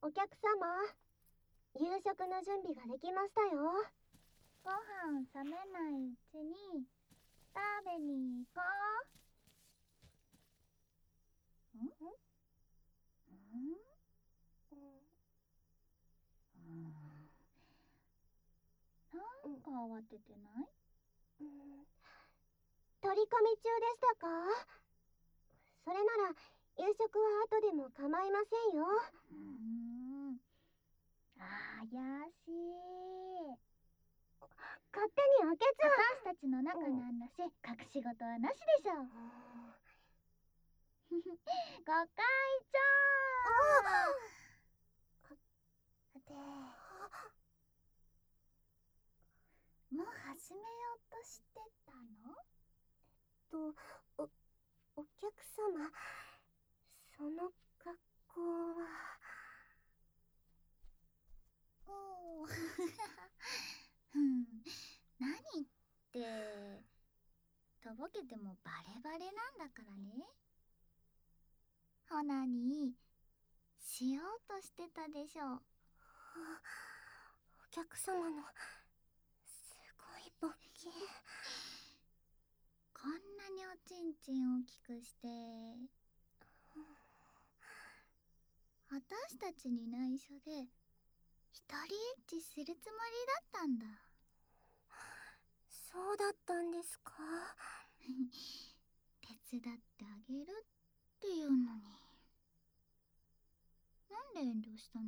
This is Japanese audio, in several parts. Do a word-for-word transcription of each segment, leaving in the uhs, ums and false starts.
お客様、夕食の準備ができましたよ。 ご飯冷めないうちに食べに行こう。ん？ん？なんか慌ててない？ うん、取り込み中でしたか？それなら夕食は後でも構いませんよ。 うーん、怪しい。 勝手に開けちゃう。 私たちの仲なんだし、隠し事はなしでしょ。ご会長で、もう始めようとしてたの？ と、お、お客様、その格好は。 おーうん、何ってとぼけてもバレバレなんだからね。ほなにしようとしてたでしょ。 お客様のすごい勃起。 こんなにおちんちん大きくして、私たちに内緒で一人エッチするつもりだったんだ。 そうだったんですか？ 手伝ってあげるっていうのに、なんで遠慮したの？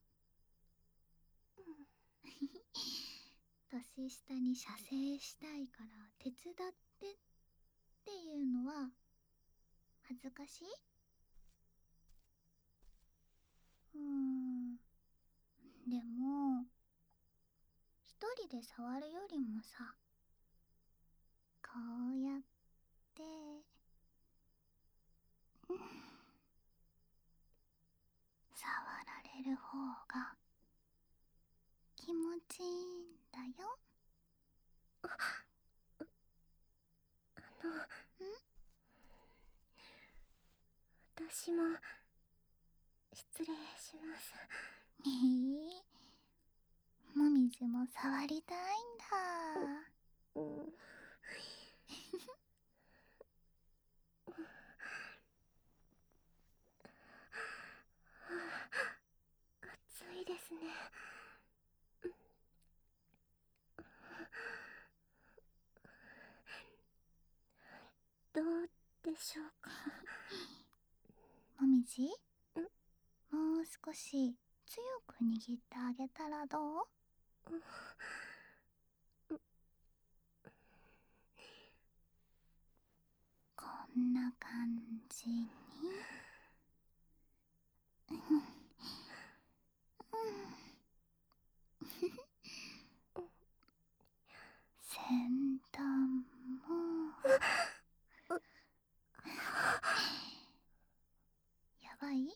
年下に射精したいから手伝ってっていうのは恥ずかしい？うーん、でも一人で触るよりもさ、こうやって、うん、触られる方が気持ちいいんだよ。 あの、ん？私も失礼します。 ええ、もみじも触りたいんだ。 うん、暑いですね。どうでしょうか？ もみじ、 ん？ もう少し強く握ってあげたらどう？こんな感じに。うん先端もやばい？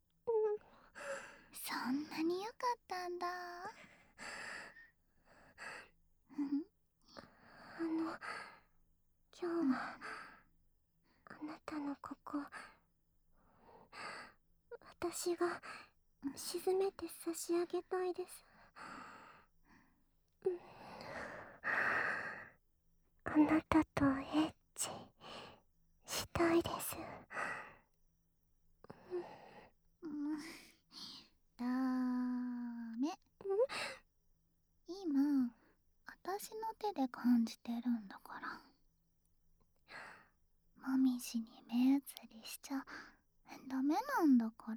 そんなに良かったんだ。 あの、今日はあなたのここ、私が沈めて差し上げたいです。あなたとエッチしたいです。 うん、ダメ。今私の手で感じてるんだから。もみじに目移りしちゃダメなんだから。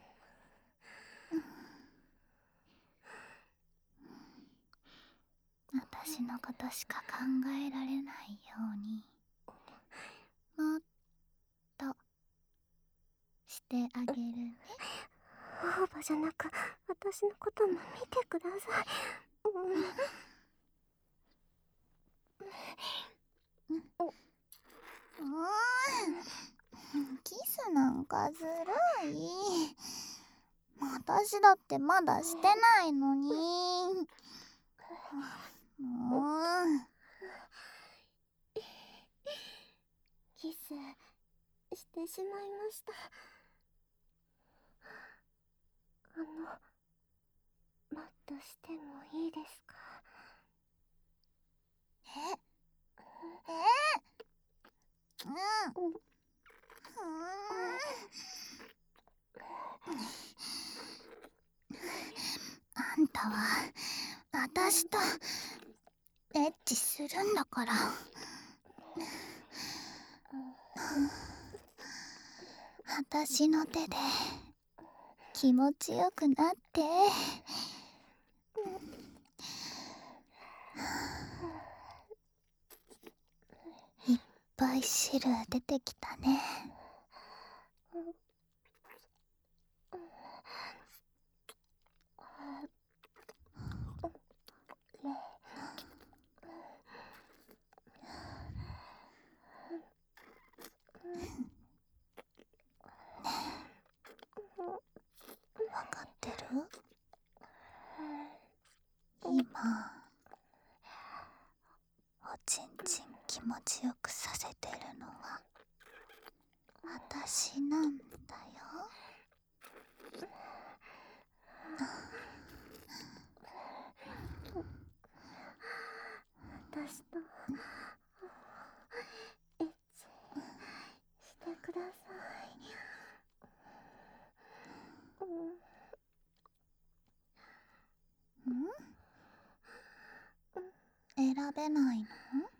私のことしか考えられないように、もっとしてあげるね。 オーバじゃなく私のことも見てください。 うん、キスなんかずるい。私だってまだしてないのに。もうキスしてしまいました。あの、 したエッチするんだから。私の手で気持ちよくなって。いっぱい汁出てきたね。わかってる？今おちんちん気持ちよくさせてるのは私なんだよ。 私とエッチしてください。 うん？選べないの？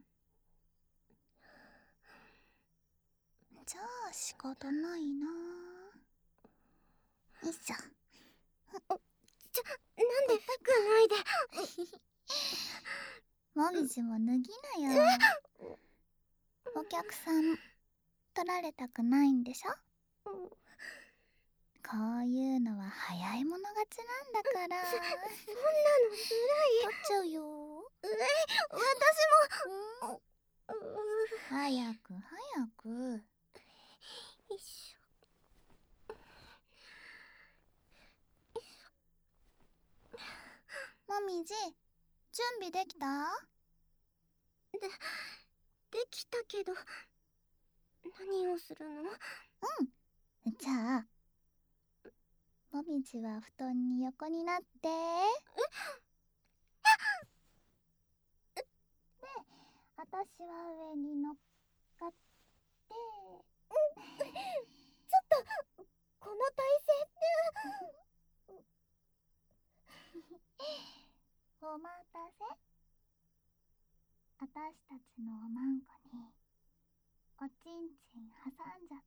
じゃあ仕方ないな。よいしょ。 ちょ、なんで服脱いで。 もみじも脱ぎなよ。お客さん取られたくないんでしょ？こういうのは早い者勝ちなんだから。 そ、そんなのずるい。 取っちゃうよ。 え、私も。 うん、早く早く。 よいしょ。 もみじ、準備できた？ で、できたけど、何をするの？ うん。じゃあ、もみじは布団に横になって。で、私は上に乗っかって。 ちょっと、この体勢って。 お待たせ。私たちのおまんこにおちんちん挟んじゃって。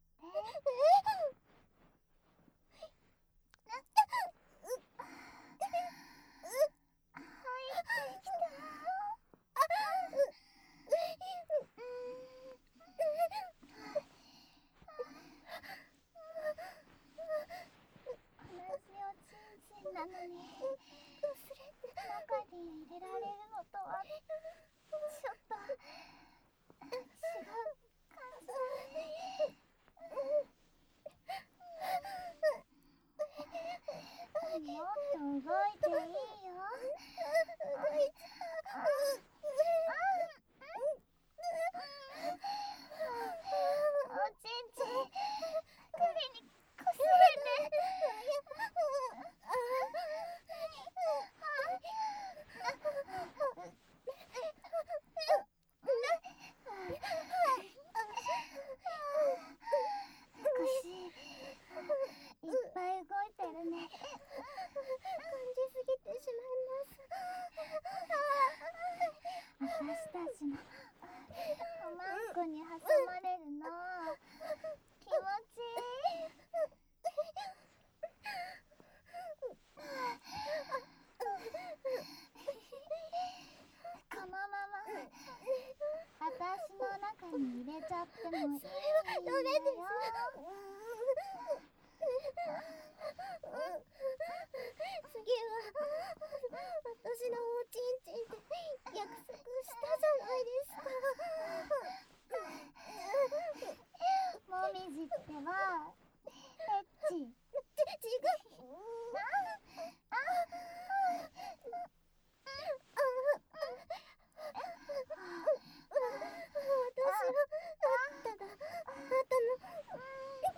なのに中に入れられるのとはちょっと違う感じだね。もっと動いていいよ。動いちゃう。おちんちん首にこすれて。腰いっぱい動いてるね。 感じすぎてしまいます。 私たちのおまんこに挟まれるの気持ちいい。このまま私の中に入れちゃってもいいんだよ。 次は私のおちんちんって約束したじゃないですか。 もみじってばエッチ。 ち、違う。あ私はただあなたの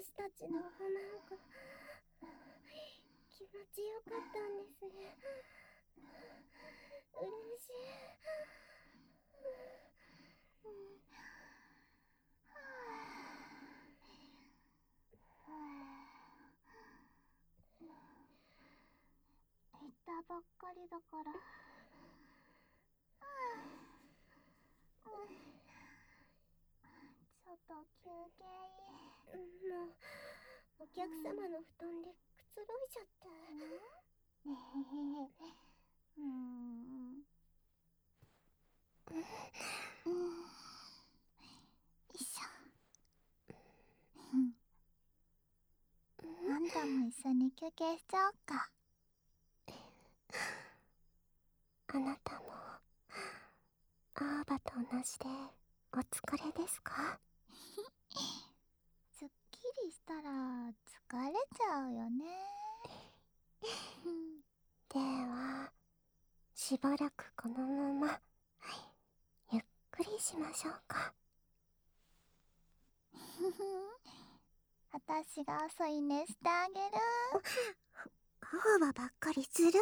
私たちのおなんか気持ちよかったんですね。嬉しい。行ったばっかりだから。ちょっと休憩いい？もうお客様の布団でくつろいじゃって。ねへへ。うーん。よいしょ。あんたも一緒に休憩しちゃおっか。あなたもアーバと同じでお疲れですか？すっきりしたら疲れちゃうよね。ではしばらくこのままゆっくりしましょうか。私が添い寝してあげる。アーバばっかりずるい。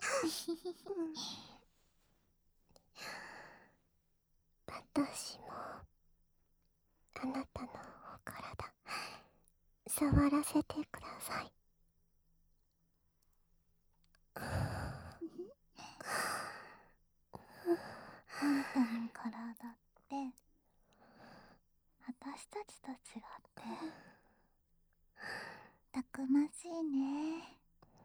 私もあなたのお体触らせてください。あんたの体って私たちと違ってたくましいね。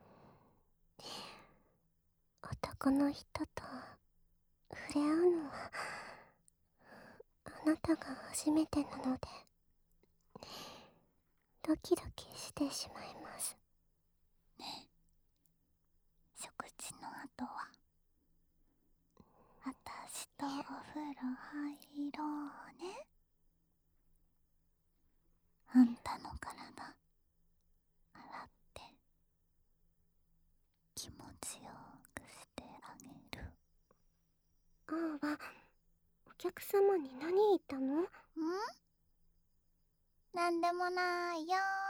男の人と触れ合うのはあなたが初めてなのでドキドキしてしまいます。ね、食事の後は私とお風呂入ろうね。あんたの体洗って気持ちよくしてあげる。あーば、お客様に何言ったの？ん？なんでもないよー。